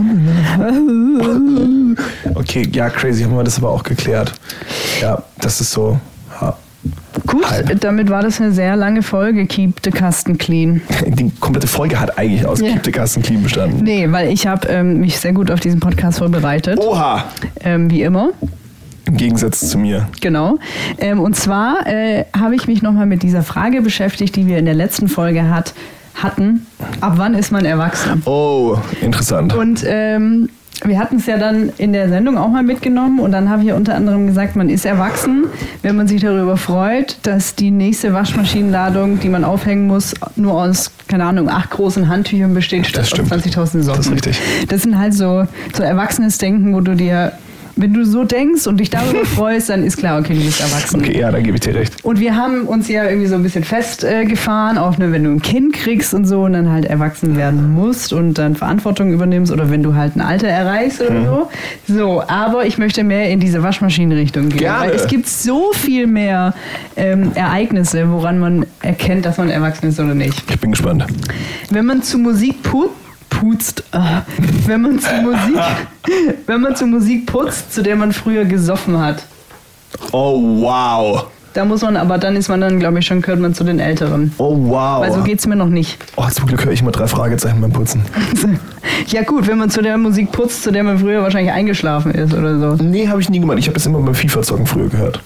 Müller. Okay, ja, crazy, haben wir das aber auch geklärt. Ja, das ist so. Ja. Gut, Halt. damit war das eine sehr lange Folge, Keep the Kasten Clean. Die komplette Folge hat eigentlich aus Ja. Keep the Kasten Clean bestanden. Nee, weil ich habe ähm, mich sehr gut auf diesen Podcast vorbereitet, Oha! ähm, wie immer. Im Gegensatz zu mir. Genau. Ähm, und zwar äh, habe ich mich nochmal mit dieser Frage beschäftigt, die wir in der letzten Folge hat, hatten. Ab wann ist man erwachsen? Oh, interessant. Und ähm, wir hatten es ja dann in der Sendung auch mal mitgenommen und dann habe ich ja unter anderem gesagt, man ist erwachsen, wenn man sich darüber freut, dass die nächste Waschmaschinenladung, die man aufhängen muss, nur aus, keine Ahnung, acht großen Handtüchern besteht, statt Das aus stimmt. zwanzigtausend Socken. Das ist richtig. Das sind halt so, so erwachsenes Denken, wo du dir, wenn du so denkst und dich darüber freust, dann ist klar, okay, du bist erwachsen. Okay, ja, da gebe ich dir recht. Und wir haben uns ja irgendwie so ein bisschen festgefahren, äh, gefahren auf eine, wenn du ein Kind kriegst und so und dann halt erwachsen werden musst und dann Verantwortung übernimmst oder wenn du halt ein Alter erreichst oder Mhm. so. So, aber ich möchte mehr in diese Waschmaschinenrichtung gehen. Gerne. Weil es gibt so viel mehr ähm, Ereignisse, woran man erkennt, dass man erwachsen ist oder nicht. Ich bin gespannt. Wenn man zu Musik put, putzt, äh, wenn man zu Musik, wenn man zu Musik putzt, zu der man früher gesoffen hat. Oh, wow. Da muss man, aber dann ist man dann, glaube ich, schon, gehört man zu den Älteren. Oh, wow. Weil so geht's mir noch nicht. Oh, zum Glück höre ich immer drei Fragezeichen beim Putzen. Ja gut, wenn man zu der Musik putzt, zu der man früher wahrscheinlich eingeschlafen ist oder so. Nee, habe ich nie gemacht. Ich habe das immer beim FIFA-Zocken früher gehört.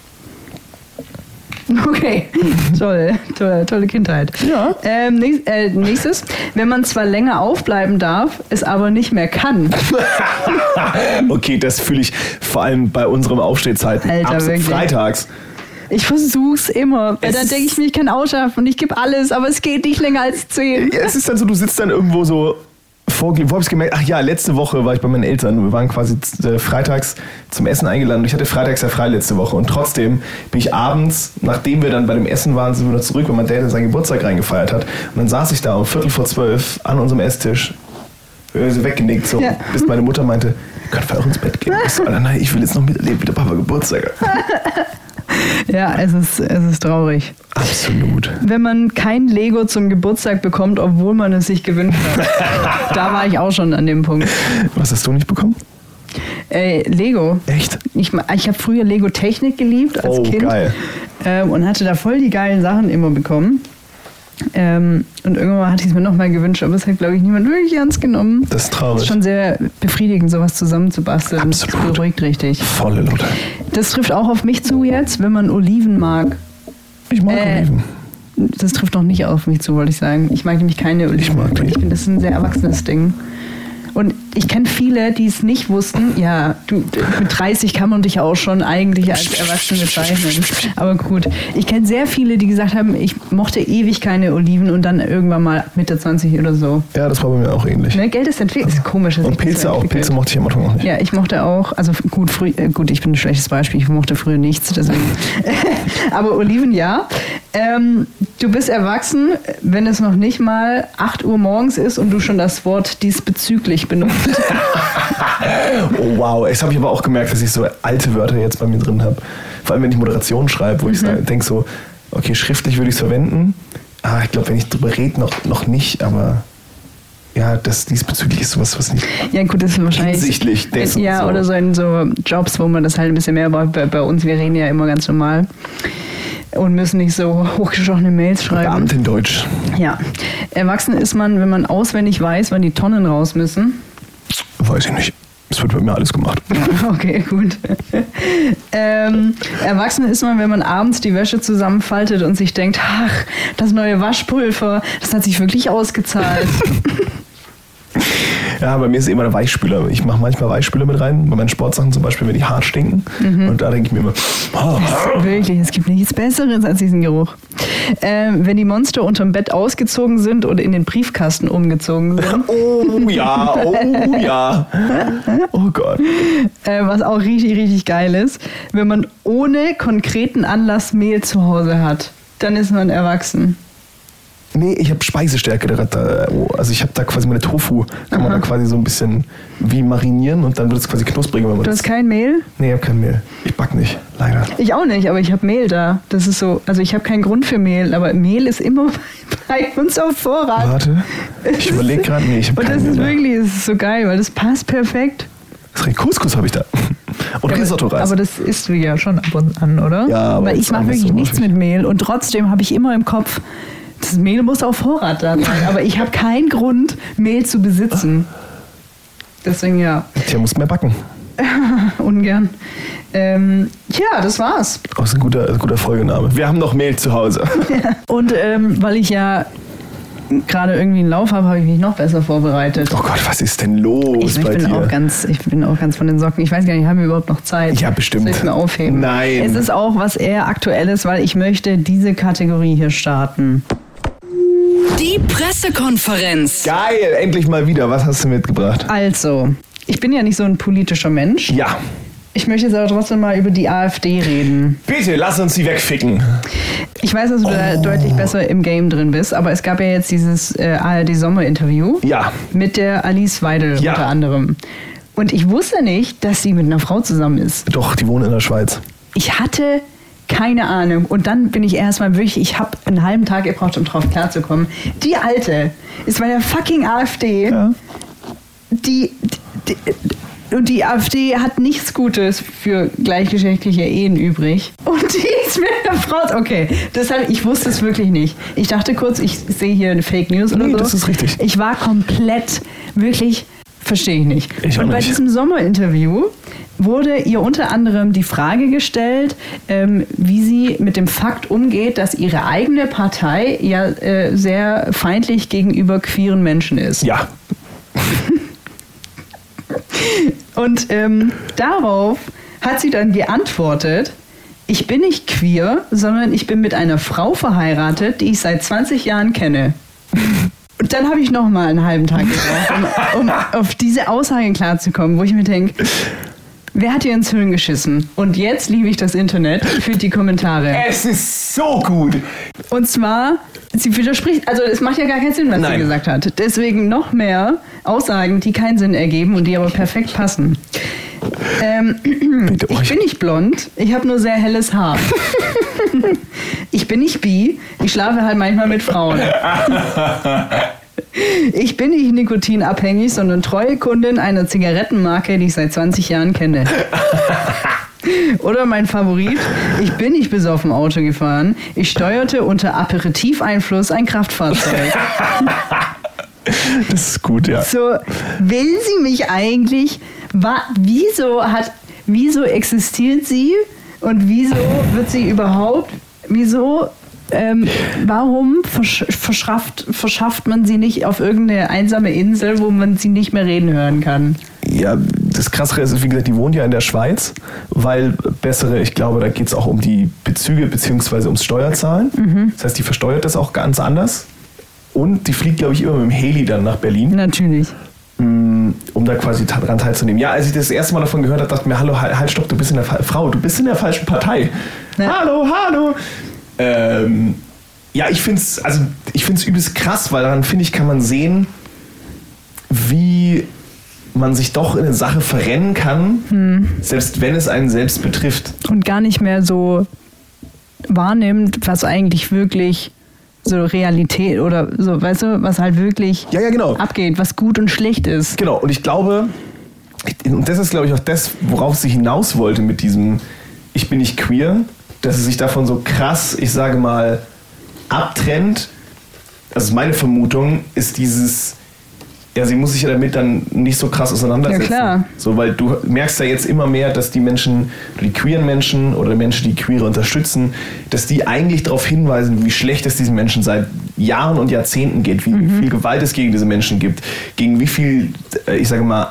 Okay, toll, tolle, tolle Kindheit. Ja. Ähm, nächst, äh, nächstes, wenn man zwar länger aufbleiben darf, es aber nicht mehr kann. Okay, das fühle ich vor allem bei unserem Aufstehzeiten. Alter, Abends wirklich. freitags. Ich versuch's immer, weil Es dann denke ich mir, ich kann ausschaffen und ich gebe alles, aber es geht nicht länger als zehn. Ja, es ist dann so, du sitzt dann irgendwo so vor, wo hab ich's gemerkt? Ach ja, letzte Woche war ich bei meinen Eltern. Wir waren quasi äh, freitags zum Essen eingeladen. Ich hatte freitags ja frei letzte Woche und trotzdem bin ich abends, nachdem wir dann bei dem Essen waren, sind wir wieder zurück, weil mein Dad in seinen Geburtstag reingefeiert hat. Und dann saß ich da um Viertel vor zwölf an unserem Esstisch, äh, so weggenickt, so, Ja. bis meine Mutter meinte, ihr könnt auch ins Bett gehen. Ich so, Alter, nein, ich will jetzt noch miterleben, wie der Papa Geburtstag hat. Ja, es ist, es ist traurig. Absolut. Wenn man kein Lego zum Geburtstag bekommt, obwohl man es sich gewünscht hat. Da war ich auch schon an dem Punkt. Was hast du nicht bekommen? Äh, Lego. Echt? Ich, ma- ich habe früher Lego Technik geliebt als Oh, Kind. geil. Ähm, und hatte da voll die geilen Sachen immer bekommen. Ähm, und irgendwann hatte ich es mir nochmal gewünscht, aber es hat, glaube ich, niemand wirklich ernst genommen. Das ist traurig. ist schon sehr befriedigend, sowas zusammenzubasteln. Absolut. Das beruhigt richtig. Volle Lotte. Das trifft auch auf mich zu jetzt, wenn man Oliven mag. Ich mag Äh, Oliven. Das trifft noch nicht auf mich zu, wollte ich sagen. Ich mag nämlich keine Oliven. Ich mag die. Ich finde, das ist ein sehr erwachsenes Ding. Und ich kenne viele, die es nicht wussten. Ja, du, mit dreißig kann man dich auch schon eigentlich als Erwachsene bezeichnen. Aber gut, ich kenne sehr viele, die gesagt haben, ich mochte ewig keine Oliven und dann irgendwann mal Mitte zwanzig oder so. Ja, das war bei mir auch ähnlich. Ne, Geld ist entwickelt. Ist komisch. dass Und sich das Pilze so auch. entwickelt. Pilze mochte ich am Anfang auch nicht. Ja, ich mochte auch, also gut, früh, äh, gut, ich bin ein schlechtes Beispiel, ich mochte früher nichts, deswegen. Aber Oliven, ja. Ähm, du bist erwachsen, wenn es noch nicht mal acht Uhr morgens ist und du schon das Wort diesbezüglich benutzt. Oh wow, das habe ich aber auch gemerkt, dass ich so alte Wörter jetzt bei mir drin habe. Vor allem, wenn ich Moderation schreibe, wo ich Mhm. denke so, okay, schriftlich würde ich es verwenden. Ah, ich glaube, wenn ich drüber rede, noch, noch nicht, aber ja, das diesbezüglich ist sowas, was nicht... Ja gut, das ist wahrscheinlich... Hinsichtlich dessen, Ja, so. oder so in so Jobs, wo man das halt ein bisschen mehr braucht. Bei, bei uns, wir reden ja immer ganz normal und müssen nicht so hochgestochene Mails schreiben. Beamtendeutsch. Ja. Erwachsen ist man, wenn man auswendig weiß, wann die Tonnen raus müssen. Weiß ich nicht. Es wird bei mir alles gemacht. Ja, okay, gut. ähm, erwachsen ist man, wenn man abends die Wäsche zusammenfaltet und sich denkt, ach, das neue Waschpulver, das hat sich wirklich ausgezahlt. Ja, bei mir ist es immer der Weichspüler. Ich mache manchmal Weichspüler mit rein, bei meinen Sportsachen zum Beispiel, wenn die hart stinken. Mhm. Und da denke ich mir immer, oh. Wirklich, es gibt nichts Besseres als diesen Geruch. Ähm, wenn die Monster unterm Bett ausgezogen sind oder in den Briefkasten umgezogen sind. Oh ja, oh ja. Oh Gott. Äh, was auch richtig, richtig geil ist, wenn man ohne konkreten Anlass Mehl zu Hause hat, dann ist man erwachsen. Nee, ich habe Speisestärke. Da, also ich habe da quasi meine Tofu, kann Aha. man da quasi so ein bisschen wie marinieren und dann wird es quasi knusprig. Wenn man du das hast kein Mehl? Nee, ich habe kein Mehl. Ich back nicht, leider. Ich auch nicht, aber ich habe Mehl da. Das ist so, also ich habe keinen Grund für Mehl, aber Mehl ist immer bei uns auf Vorrat. Warte, ich überlege gerade, nee, ich habe kein Mehl. Und das ist da. wirklich, das ist so geil, weil das passt perfekt. Couscous habe ich da. Und ja, Risotto-Reis. Aber das isst du ja schon ab und an, oder? Ja, aber weil ich mache wirklich so nichts mit Mehl und trotzdem habe ich immer im Kopf, das Mehl muss auf Vorrat da sein, aber ich habe keinen Grund, Mehl zu besitzen. Deswegen ja. Tja, musst mehr backen. Ungern. Ähm, ja, das war's. Das ist ein guter, ein guter Folgename. Wir haben noch Mehl zu Hause. Ja. Und ähm, weil ich ja gerade irgendwie einen Lauf habe, habe ich mich noch besser vorbereitet. Oh Gott, was ist denn los ich, bei bin dir? Auch ganz, ich bin auch ganz von den Socken. Ich weiß gar nicht, haben wir überhaupt noch Zeit? Ja, bestimmt. Soll ich mir aufheben? Nein. Es ist auch was eher Aktuelles, weil ich möchte diese Kategorie hier starten. Die Pressekonferenz. Geil, endlich mal wieder. Was hast du mitgebracht? Also, ich bin ja nicht so ein politischer Mensch. Ja. Ich möchte jetzt aber trotzdem mal über die AfD reden. Bitte, lass uns sie wegficken. Ich weiß, dass du oh. da deutlich besser im Game drin bist, aber es gab ja jetzt dieses äh, A R D-Sommerinterview ja. mit der Alice Weidel ja. unter anderem. Und ich wusste nicht, dass sie mit einer Frau zusammen ist. Doch, die wohnen in der Schweiz. Ich hatte keine Ahnung. Und dann bin ich erstmal wirklich, ich habe einen halben Tag gebraucht, um drauf klarzukommen. Die Alte ist bei der fucking AfD. Ja. Die, die, die, und die AfD hat nichts Gutes für gleichgeschlechtliche Ehen übrig. Und die ist mit einer Frau. Okay, deshalb, ich wusste es wirklich nicht. Ich dachte kurz, ich sehe hier eine Fake News oder nee, so. Das ist richtig. Ich war komplett, wirklich, verstehe ich nicht. Ich auch und bei nicht. diesem Sommerinterview wurde ihr unter anderem die Frage gestellt, ähm, wie sie mit dem Fakt umgeht, dass ihre eigene Partei ja äh, sehr feindlich gegenüber queeren Menschen ist. Ja. Und ähm, darauf hat sie dann geantwortet, ich bin nicht queer, sondern ich bin mit einer Frau verheiratet, die ich seit zwanzig Jahren kenne. Und dann habe ich noch mal einen halben Tag gebraucht, um, um auf diese Aussage klarzukommen, wo ich mir denke, wer hat dir ins Hirn geschissen? Und jetzt liebe ich das Internet für die Kommentare. Es ist so gut. Und zwar, sie widerspricht, also es macht ja gar keinen Sinn, was Nein. sie gesagt hat. Deswegen noch mehr Aussagen, die keinen Sinn ergeben und die aber perfekt passen. Ähm, Bitte, oh, ich bin nicht blond, ich habe nur sehr helles Haar. Ich bin nicht bi, ich schlafe halt manchmal mit Frauen. Ich bin nicht nikotinabhängig, sondern treue Kundin einer Zigarettenmarke, die ich seit zwanzig Jahren kenne. Oder mein Favorit, ich bin nicht besoffen Auto gefahren, ich steuerte unter Aperitiveinfluss ein Kraftfahrzeug. Das ist gut, ja. So, will sie mich eigentlich, wa, wieso hat, wieso existiert sie und wieso wird sie überhaupt, wieso, ähm, warum versch verschafft, verschafft man sie nicht auf irgendeine einsame Insel, wo man sie nicht mehr reden hören kann? Ja, das Krassere ist, wie gesagt, die wohnt ja in der Schweiz, weil bessere, ich glaube, da geht es auch um die Bezüge bzw. ums Steuerzahlen. Mhm. Das heißt, die versteuert das auch ganz anders. Und die fliegt, glaube ich, immer mit dem Heli dann nach Berlin. Natürlich. Um da quasi daran teilzunehmen. Ja, als ich das erste Mal davon gehört habe, dachte ich mir, hallo, halt, stopp, du bist in der Fa Frau, du bist in der falschen Partei. Ja. Hallo, hallo. Ähm, ja, ich finde es also, ich find's übelst krass, weil daran, finde ich, kann man sehen, wie man sich doch in eine Sache verrennen kann, hm. selbst wenn es einen selbst betrifft. Und gar nicht mehr so wahrnimmt, was eigentlich wirklich so Realität oder so, weißt du, was halt wirklich ja, ja, genau. abgeht, was gut und schlecht ist. Genau, und ich glaube, und das ist, glaube ich, auch das, worauf sie hinaus wollte mit diesem Ich bin nicht queer, dass sie sich davon so krass, ich sage mal, abtrennt. Also meine Vermutung ist dieses, ja, sie muss sich ja damit dann nicht so krass auseinandersetzen. Ja, klar. So, weil du merkst ja jetzt immer mehr, dass die Menschen, die queeren Menschen oder Menschen, die Queere unterstützen, dass die eigentlich darauf hinweisen, wie schlecht es diesen Menschen seit Jahren und Jahrzehnten geht, wie mhm. viel Gewalt es gegen diese Menschen gibt, gegen wie viel, ich sage mal,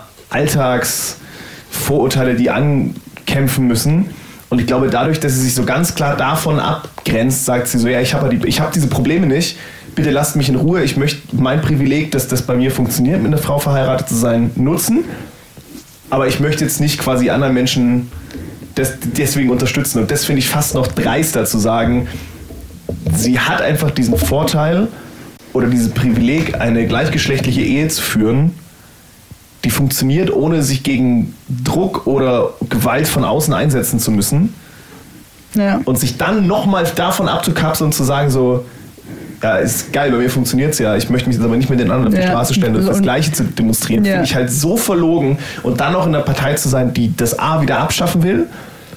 Alltagsvorurteile die ankämpfen müssen. Und ich glaube, dadurch, dass sie sich so ganz klar davon abgrenzt, sagt sie so, ja, ich habe die, ich hab diese Probleme nicht, bitte lasst mich in Ruhe, ich möchte mein Privileg, dass das bei mir funktioniert, mit einer Frau verheiratet zu sein, nutzen. Aber ich möchte jetzt nicht quasi anderen Menschen das deswegen unterstützen. Und das finde ich fast noch dreister zu sagen, sie hat einfach diesen Vorteil oder dieses Privileg, eine gleichgeschlechtliche Ehe zu führen, die funktioniert, ohne sich gegen Druck oder Gewalt von außen einsetzen zu müssen. Ja. Und sich dann nochmal davon abzukapseln und zu sagen so, ja, ist geil, bei mir funktioniert es ja. Ich möchte mich jetzt aber nicht mit den anderen auf die ja. Straße stellen und das Und Gleiche zu demonstrieren. Ja. Finde ich halt so verlogen. Und dann noch in einer Partei zu sein, die das A wieder abschaffen will,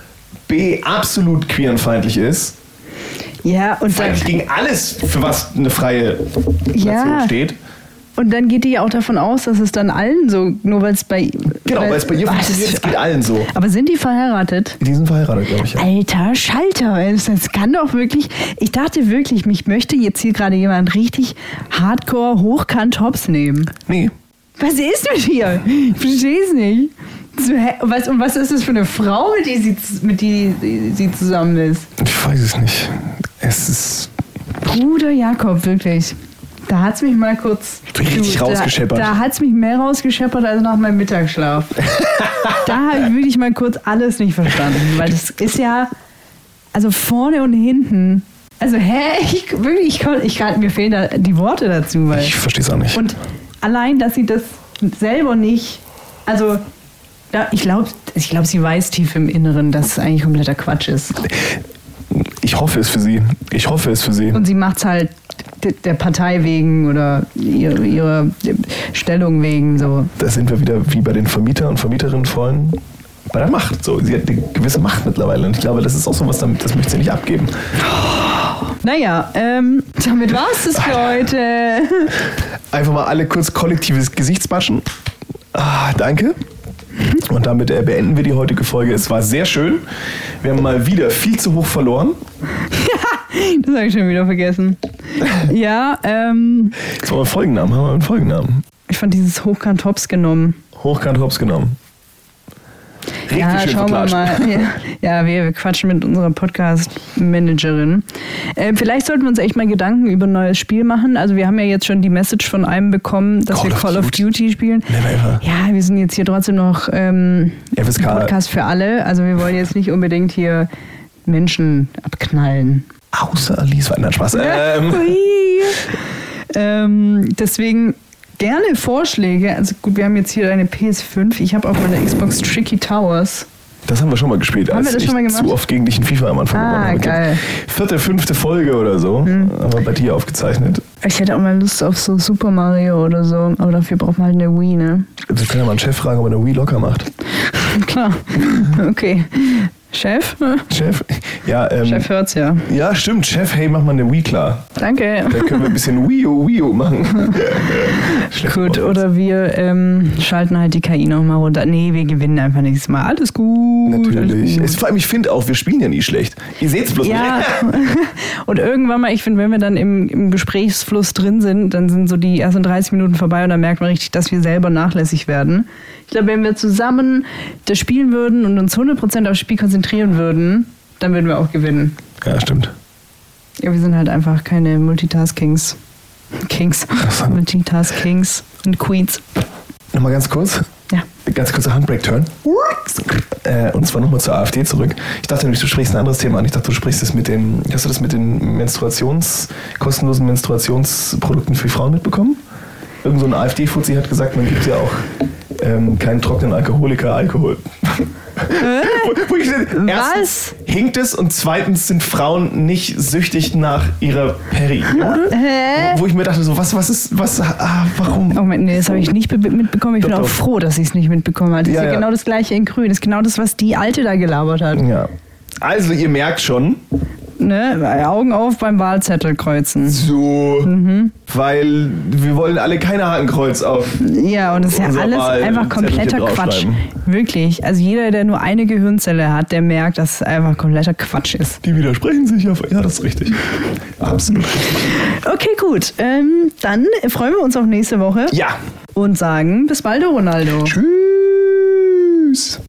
B absolut queerenfeindlich ist. Ja, und dann, Feindlich gegen alles, für was eine freie Nation Ja. steht. und dann geht die ja auch davon aus, dass es dann allen so, nur weil es bei... Genau, weil es bei ihr Ah, funktioniert, das- es geht allen so. Aber sind die verheiratet? Die sind verheiratet, glaube ich. Ja. Alter Schalter, das, das kann doch wirklich... Ich dachte wirklich, mich möchte jetzt hier gerade jemand richtig hardcore hochkant hops nehmen. Nee. Was ist mit dir? Ich verstehe es nicht. So, hä, was, und was ist das für eine Frau, mit der sie, mit die, die sie zusammen ist? Ich weiß es nicht. Es ist Bruder Jakob, wirklich. Da hat es mich mal kurz... Richtig du, rausgescheppert. Da, da hat es mich mehr rausgescheppert als nach meinem Mittagsschlaf. Da habe ich wirklich mal kurz alles nicht verstanden. Weil das ist ja... Also vorne und hinten... Also hä? Ich, wirklich, ich kann, ich kann, mir fehlen da die Worte dazu. Weil, Ich verstehe es auch nicht. und allein, dass sie das selber nicht... Also... Ja, ich glaube, ich glaub, sie weiß tief im Inneren, dass es eigentlich kompletter Quatsch ist. Ich hoffe es für sie. Ich hoffe es für sie. Und sie macht es halt de- der Partei wegen oder ihre, ihrer Stellung wegen. So. Da sind wir wieder wie bei den Vermieter und Vermieterinnen vorhin bei der Macht. So, sie hat eine gewisse Macht mittlerweile. Und ich glaube, das ist auch so was, damit, das möchte sie nicht abgeben. Naja, ähm, damit war es das für heute. Einfach mal alle kurz kollektives Gesichtswaschen. Ah, danke. Und damit äh, beenden wir die heutige Folge. Es war sehr schön. Wir haben mal wieder viel zu hoch verloren. Das habe ich schon wieder vergessen. Ja, ähm, Jetzt wollen wir einen Folgennamen. Haben wir einen Folgennamen? ich fand dieses Hochkant Hops genommen. Hochkant Hops genommen. Richtig Ja, schön schauen wir verklatscht. mal. Ja, ja wir, wir quatschen mit unserer Podcast-Managerin. Äh, vielleicht sollten wir uns echt mal Gedanken über ein neues Spiel machen. Also wir haben ja jetzt schon die Message von einem bekommen, dass Call wir of Call of Duty. Duty spielen. Never ever. Ja, wir sind jetzt hier trotzdem noch ähm, F S K. ein Podcast für alle. Also wir wollen jetzt nicht unbedingt hier Menschen abknallen. Außer Alice war ein Spaß. Ähm, Hui. ähm, deswegen gerne Vorschläge. Also gut, wir haben jetzt hier eine P S fünf. Ich habe auf meiner Xbox Tricky Towers. das haben wir schon mal gespielt, Haben als wir das ich schon mal gemacht? zu oft gegen dich in FIFA am Anfang Ah, gewonnen habe. Ich glaub, geil. Vierte, fünfte Folge oder so, Hm. haben wir bei dir aufgezeichnet. Ich hätte auch mal Lust auf so Super Mario oder so. Aber dafür braucht man halt eine Wii, ne? Wir können ja mal einen Chef fragen, ob er eine Wii locker macht. Klar. Okay. Chef? Chef? Ja, ähm, Chef hört's ja. ja, stimmt. Chef, hey, mach mal eine Wii klar. Danke. Da können wir ein bisschen Wii U, Wii U machen. Schlecht Gut, Wort. oder wir ähm, schalten halt die K I noch mal runter. Nee, wir gewinnen einfach nächstes Mal. Alles gut. Natürlich. Alles Es, vor allem, ich finde auch, wir spielen ja nie schlecht. Ihr seht es bloß Ja, nicht. und irgendwann mal, ich finde, wenn wir dann im, im Gesprächsfluss drin sind, dann sind so die ersten dreißig Minuten vorbei und dann merkt man richtig, dass wir selber nachlässig werden. Ich glaube, wenn wir zusammen das spielen würden und uns hundert Prozent aufs Spiel konzentrieren würden, dann würden wir auch gewinnen. Ja, stimmt. Ja, wir sind halt einfach keine Multitaskings. Kings. Ach so. Multitaskings und Queens. Nochmal ganz kurz. Ja. Ganz kurzer Handbrake-Turn. Äh, und zwar nochmal zur AfD zurück. Ich dachte nämlich, du sprichst ein anderes Thema an. Ich dachte, du sprichst das mit den, hast du das mit den Menstruations, kostenlosen Menstruationsprodukten für Frauen mitbekommen? Irgend so ein AfD-Fuzzi hat gesagt, man gibt ja auch ähm, keinen trockenen Alkoholiker Alkohol. Wo ich, erstens hinkt es und zweitens sind Frauen nicht süchtig nach ihrer Periode. Hä? Wo ich mir dachte, so, was, was ist, was, ah, warum? Oh Moment, nee, das habe ich nicht be- mitbekommen. Ich bin Doch, auch doch. froh, dass ich es nicht mitbekommen habe. Das Ja, ist ja, ja. genau das gleiche in Grün. Das ist genau das, was die Alte da gelabert hat. Ja. Also, ihr merkt schon, Ne? Augen auf beim Wahlzettel kreuzen. So, Mhm. weil wir wollen alle keine Hakenkreuz auf. Ja, und das ist ja unser alles Wahl- einfach kompletter Zettelchen Quatsch. draufschreiben. Wirklich. Also jeder, der nur eine Gehirnzelle hat, der merkt, dass es einfach kompletter Quatsch ist. Die widersprechen sich ja. Ja, das ist richtig. Absolut. Okay, gut. Ähm, dann freuen wir uns auf nächste Woche Ja. und sagen bis bald, Ronaldo. Tschüss.